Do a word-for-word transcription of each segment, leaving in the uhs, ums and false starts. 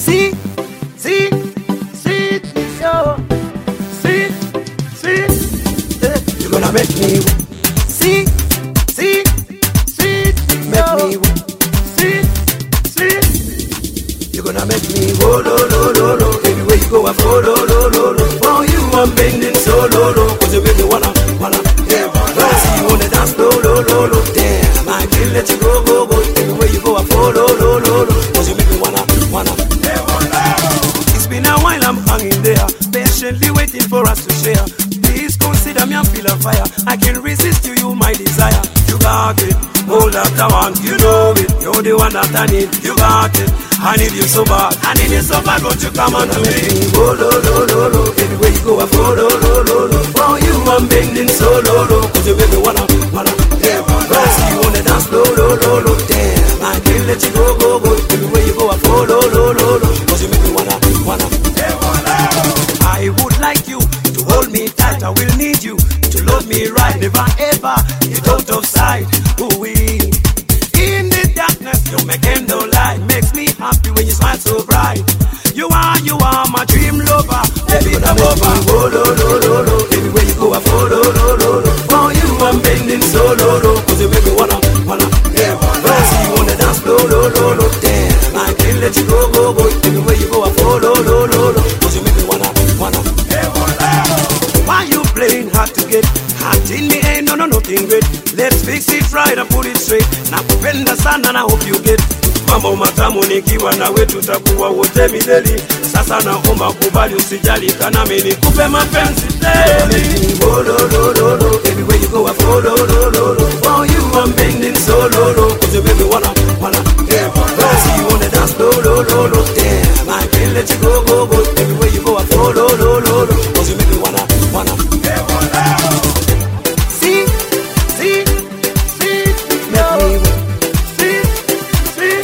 See, see, see, yo. See, see, eh. You're gonna make me see, see, see, make me see, see. You're gonna make me go lo lo lo lo. Everywhere you go I follow lo lo lo. For you I'm bending so low low. Cause you make me wanna, wanna, yeah. When I see you wanna dance low low low low. Damn, I can't let you go go go. Everywhere you go I follow lo lo lo. Cause you make me wanna, wanna, yeah. It's been a while I'm hanging there, patiently waiting for us to share. Please consider me, I'm feel a fire. I can't resist you, you my desire. You got it, hold up the one, you know it. You're the one that I need, you got it. I need you so bad, I need you so bad. Won't you come on to me? Oh lo lo lo lo, everywhere you go I follow lo lo lo. For you I'm bending so low low. Cause you make me wanna, wanna, yeah. When I see you wanna dance low low low low. Damn, I can't let you go go go. Everywhere you go I follow lo lo lo. Cause you make me wanna, wanna, yeah. I would like you to hold me tight, I will need you to love me right. Never ever get out of sight. Ooh wee. In the darkness you make candle light. Makes me happy when you smile so bright. You are, you are my dream lover. Baby, I'm over. Oh lo lo lo lo. Everywhere you go I follow lo lo lo. For you I'm bending so low low. Cause you make me wanna, wanna, yeah. When I see you wanna dance low low low low. Damn, I can't let you go go go. Everywhere you go I follow lo lo lo. Cause you make me wanna, wanna, yeah. Why you playing hard to get? Heart in the end, no, no, nothing great. Let's fix it right and put it straight. Nakupenda sana na hope you get. Mambo matamu nikiwa nawe tutakuwa wote milele. Sasa naomba kubali usijali kana mimi nikupe mapenzi daily. Oh lo lo lo lo, everywhere you go I follow lo lo lo. For you I'm bending so low low. Cause you make me wanna, wanna, yeah. When I see you wanna dance low low low low. Damn, I can't let you go go go. Everywhere you go I follow lo lo lo. Cause you make me wanna, wanna, yeah. See, see, see, make me see, see,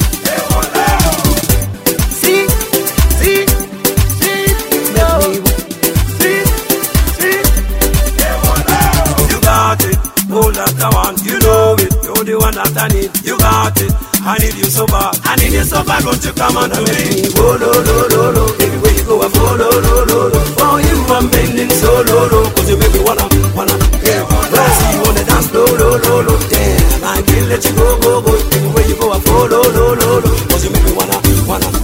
see, see, see, make me see, see. You got it, hold up the one, you know it. You're the one that I need, you got it. I need you so bad, I need you so bad. Won't you come on to me? Oh lo lo lo lo, everywhere you go I follow lo lo lo. For you I'm bending so low low. Cause you make me wanna, wanna, yeah. When I see you wanna dance low low low low. Damn, I can't let you go go go. Everywhere you go I follow lo lo lo. Cause you make me wanna, wanna.